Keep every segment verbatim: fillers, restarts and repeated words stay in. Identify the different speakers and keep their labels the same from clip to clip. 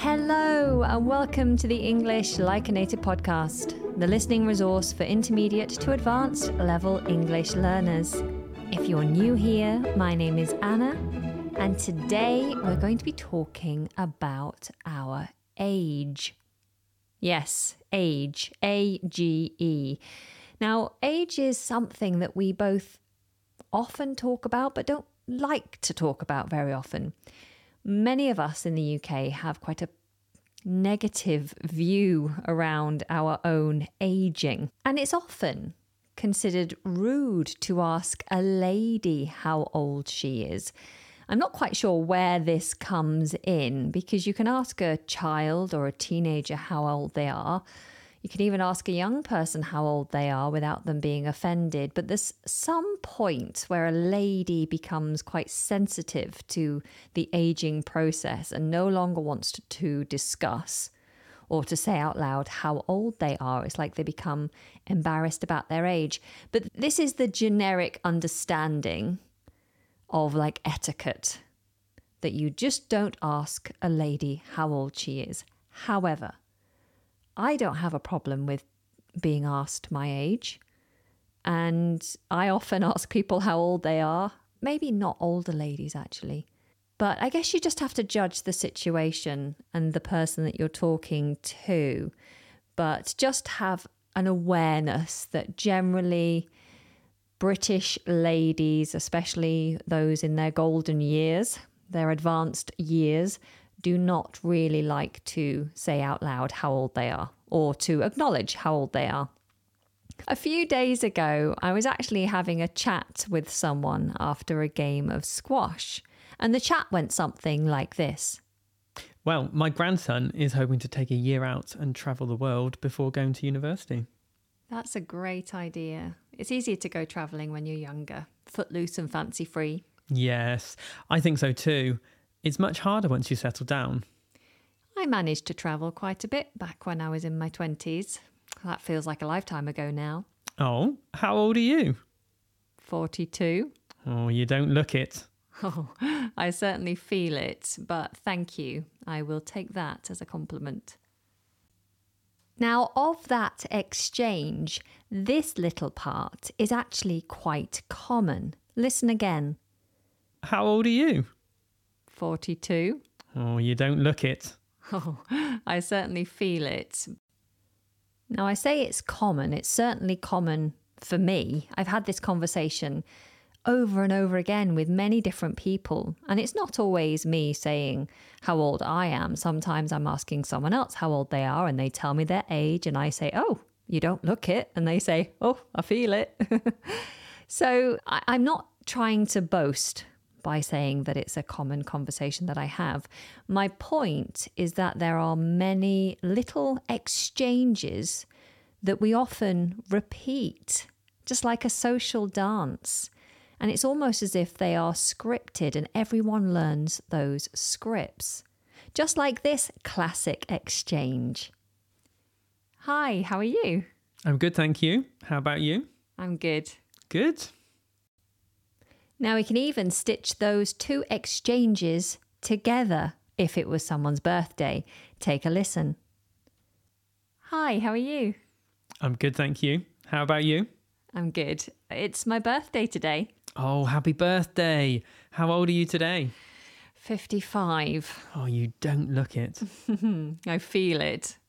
Speaker 1: Hello and welcome to the English Like a Native podcast, the listening resource for intermediate to advanced level English learners. If you're new here, my name is Anna, and today we're going to be talking about our age. Yes, age, A G E. Now, age is something that we both often talk about but don't like to talk about very often. Many of us in the U K have quite a negative view around our own ageing, and it's often considered rude to ask a lady how old she is. I'm not quite sure where this comes in, because you can ask a child or a teenager how old they are. You can even ask a young person how old they are without them being offended. But there's some point where a lady becomes quite sensitive to the aging process and no longer wants to, to discuss or to say out loud how old they are. It's like they become embarrassed about their age. But this is the generic understanding of like etiquette, that you just don't ask a lady how old she is. However, I don't have a problem with being asked my age, and I often ask people how old they are. Maybe not older ladies, actually. But I guess you just have to judge the situation and the person that you're talking to. But just have an awareness that generally British ladies, especially those in their golden years, their advanced years, do not really like to say out loud how old they are or to acknowledge how old they are. A few days ago, I was actually having a chat with someone after a game of squash, and the chat went something like this.
Speaker 2: Well, my grandson is hoping to take a year out and travel the world before going to university.
Speaker 1: That's a great idea. It's easier to go travelling when you're younger, footloose and fancy-free.
Speaker 2: Yes, I think so too. It's much harder once you settle down.
Speaker 1: I managed to travel quite a bit back when I was in my twenties. That feels like a lifetime ago now.
Speaker 2: Oh, how old are you?
Speaker 1: forty-two.
Speaker 2: Oh, you don't look it.
Speaker 1: Oh, I certainly feel it, but thank you. I will take that as a compliment. Now, of that exchange, this little part is actually quite common. Listen again.
Speaker 2: How old are you?
Speaker 1: forty-two.
Speaker 2: Oh, you don't look it.
Speaker 1: Oh, I certainly feel it. Now, I say it's common. It's certainly common for me. I've had this conversation over and over again with many different people. And it's not always me saying how old I am. Sometimes I'm asking someone else how old they are and they tell me their age and I say, oh, you don't look it. And they say, oh, I feel it. So I- I'm not trying to boast by saying that it's a common conversation that I have. My point is that there are many little exchanges that we often repeat, just like a social dance. And it's almost as if they are scripted and everyone learns those scripts. Just like this classic exchange. Hi, how are you?
Speaker 2: I'm good, thank you. How about you?
Speaker 1: I'm good.
Speaker 2: Good.
Speaker 1: Now we can even stitch those two exchanges together if it was someone's birthday. Take a listen. Hi, how are you?
Speaker 2: I'm good, thank you. How about you?
Speaker 1: I'm good. It's my birthday today.
Speaker 2: Oh, happy birthday. How old are you today?
Speaker 1: fifty-five.
Speaker 2: Oh, you don't look it.
Speaker 1: I feel it.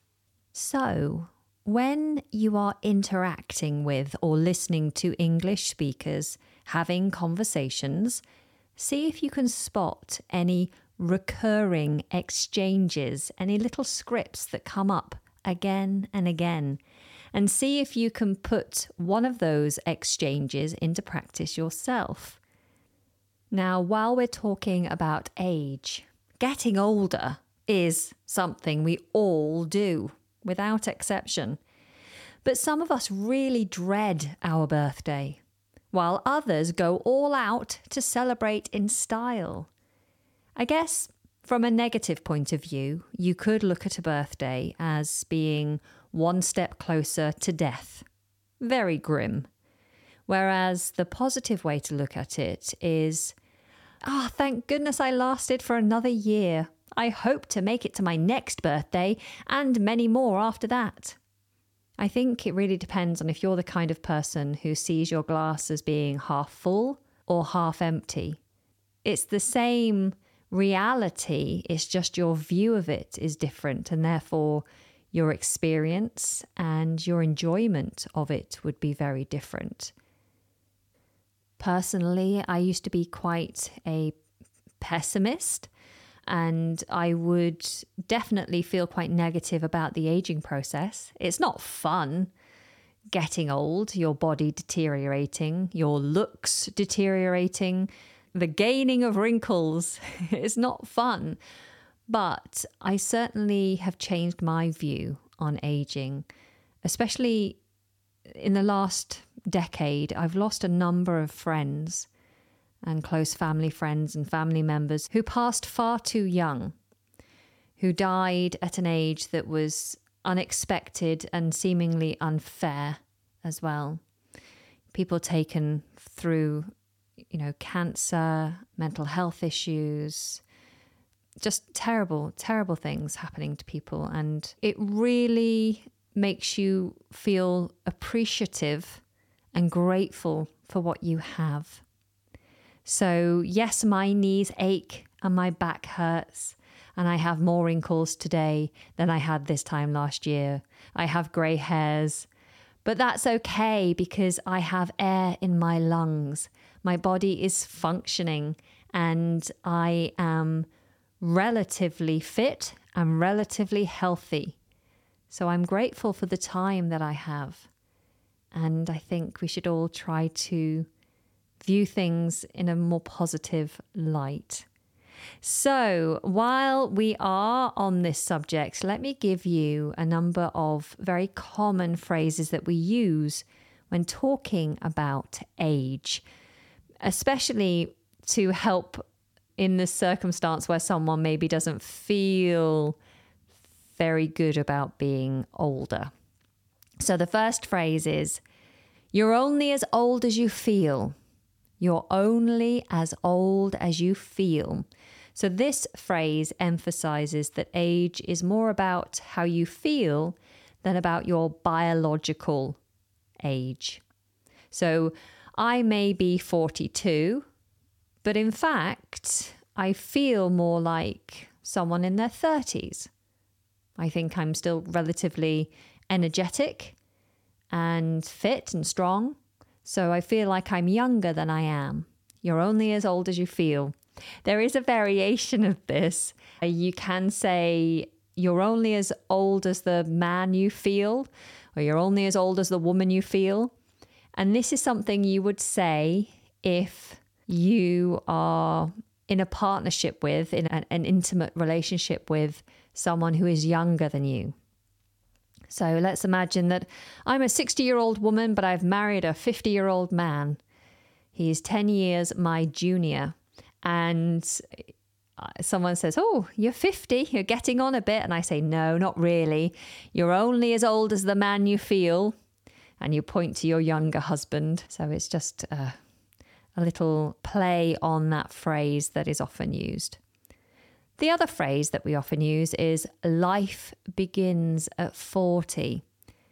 Speaker 1: So, when you are interacting with or listening to English speakers having conversations, see if you can spot any recurring exchanges, any little scripts that come up again and again, and see if you can put one of those exchanges into practice yourself. Now, while we're talking about age, getting older is something we all do, without exception. But some of us really dread our birthday, while others go all out to celebrate in style. I guess from a negative point of view, you could look at a birthday as being one step closer to death. Very grim. Whereas the positive way to look at it is, ah, oh, thank goodness I lasted for another year. I hope to make it to my next birthday and many more after that. I think it really depends on if you're the kind of person who sees your glass as being half full or half empty. It's the same reality, it's just your view of it is different, and therefore your experience and your enjoyment of it would be very different. Personally, I used to be quite a pessimist, and I would definitely feel quite negative about the aging process. It's not fun getting old, your body deteriorating, your looks deteriorating, the gaining of wrinkles. It's not fun. But I certainly have changed my view on aging, especially in the last decade. I've lost a number of friends and close family friends and family members who passed far too young, who died at an age that was unexpected and seemingly unfair as well. People taken through, you know, cancer, mental health issues, just terrible, terrible things happening to people. And it really makes you feel appreciative and grateful for what you have. So yes, my knees ache and my back hurts, and I have more wrinkles today than I had this time last year. I have grey hairs, but that's okay because I have air in my lungs. My body is functioning and I am relatively fit and relatively healthy. So I'm grateful for the time that I have. And I think we should all try to view things in a more positive light. So while we are on this subject, let me give you a number of very common phrases that we use when talking about age, especially to help in this circumstance where someone maybe doesn't feel very good about being older. So the first phrase is, you're only as old as you feel. You're only as old as you feel. So this phrase emphasizes that age is more about how you feel than about your biological age. So I may be forty-two, but in fact, I feel more like someone in their thirties. I think I'm still relatively energetic and fit and strong. So I feel like I'm younger than I am. You're only as old as you feel. There is a variation of this. You can say you're only as old as the man you feel, or you're only as old as the woman you feel. And this is something you would say if you are in a partnership with, in an, an intimate relationship with someone who is younger than you. So let's imagine that I'm a sixty-year-old woman, but I've married a fifty-year-old man. He's ten years my junior. And someone says, oh, you're fifty, you're getting on a bit. And I say, no, not really. You're only as old as the man you feel. And you point to your younger husband. So it's just uh, a little play on that phrase that is often used. The other phrase that we often use is life begins at forty.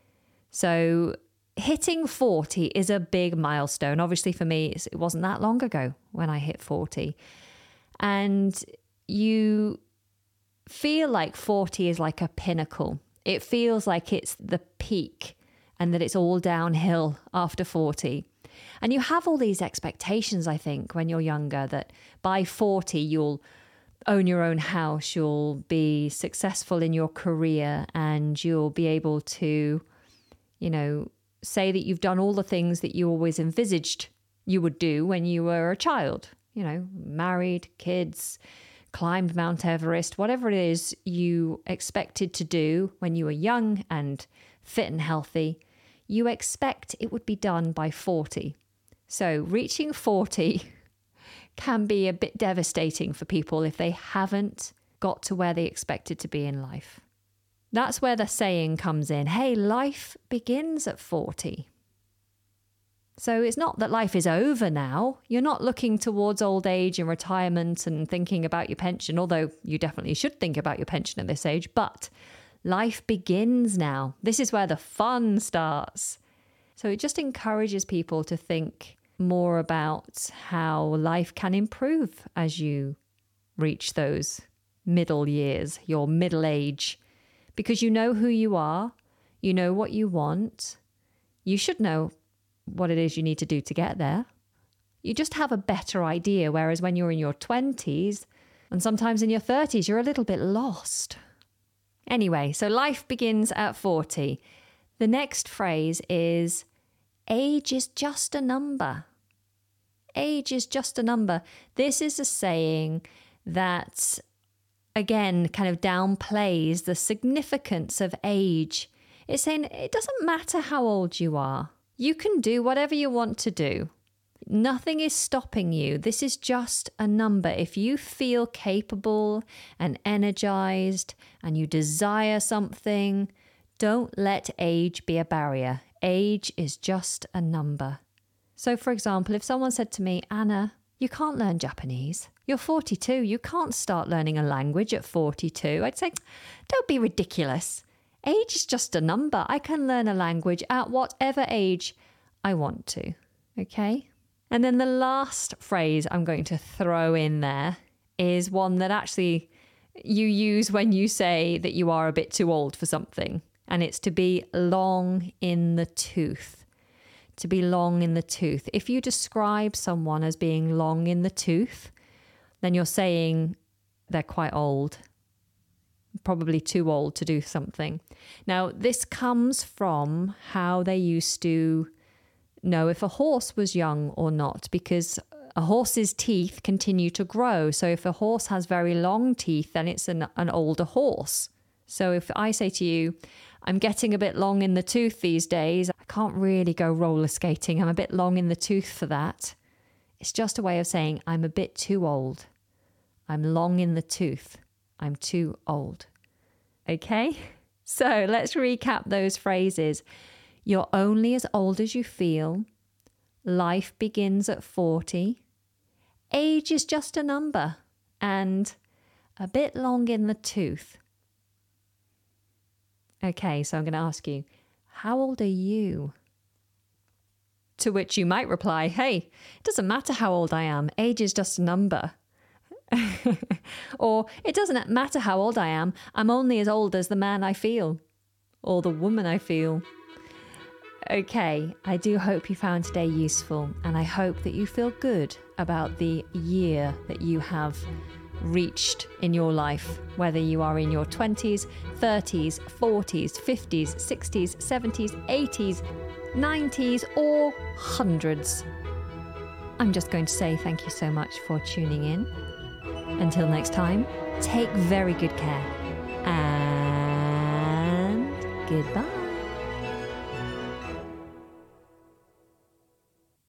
Speaker 1: So hitting forty is a big milestone. Obviously for me, it wasn't that long ago when I hit forty. And you feel like forty is like a pinnacle. It feels like it's the peak and that it's all downhill after forty. And you have all these expectations, I think, when you're younger, that by forty you'll own your own house, you'll be successful in your career, and you'll be able to, you know, say that you've done all the things that you always envisaged you would do when you were a child. You know, married, kids, climbed Mount Everest, whatever it is you expected to do when you were young and fit and healthy, you expect it would be done by forty. So reaching forty can be a bit devastating for people if they haven't got to where they expected to be in life. That's where the saying comes in, hey, life begins at forty. So it's not that life is over now. You're not looking towards old age and retirement and thinking about your pension, although you definitely should think about your pension at this age. But life begins now. This is where the fun starts. So it just encourages people to think more about how life can improve as you reach those middle years, your middle age, because you know who you are, you know what you want, you should know what it is you need to do to get there. You just have a better idea, whereas when you're in your twenties and sometimes in your thirties, you're a little bit lost. Anyway, so life begins at forty. The next phrase is, age is just a number. Age is just a number. This is a saying that, again, kind of downplays the significance of age. It's saying it doesn't matter how old you are. You can do whatever you want to do. Nothing is stopping you. This is just a number. If you feel capable and energized and you desire something, don't let age be a barrier. Age is just a number. So, for example, if someone said to me, Anna, you can't learn Japanese. You're forty-two. You can't start learning a language at forty-two. I'd say, don't be ridiculous. Age is just a number. I can learn a language at whatever age I want to. Okay? And then the last phrase I'm going to throw in there is one that actually you use when you say that you are a bit too old for something. And it's to be long in the tooth. To be long in the tooth. If you describe someone as being long in the tooth, then you're saying they're quite old. Probably too old to do something. Now, this comes from how they used to know if a horse was young or not, because a horse's teeth continue to grow. So if a horse has very long teeth, then it's an, an older horse. So if I say to you, I'm getting a bit long in the tooth these days, I can't really go roller skating. I'm a bit long in the tooth for that. It's just a way of saying I'm a bit too old. I'm long in the tooth. I'm too old. Okay? So let's recap those phrases. You're only as old as you feel. Life begins at forty. Age is just a number. And a bit long in the tooth. Okay, so I'm going to ask you, how old are you? To which you might reply, hey, it doesn't matter how old I am. Age is just a number. Or, it doesn't matter how old I am. I'm only as old as the man I feel. Or the woman I feel. Okay, I do hope you found today useful. And I hope that you feel good about the year that you have reached in your life, whether you are in your twenties, thirties, forties, fifties, sixties, seventies, eighties, nineties, or hundreds. I'm just going to say thank you so much for tuning in. Until next time, take very good care and goodbye.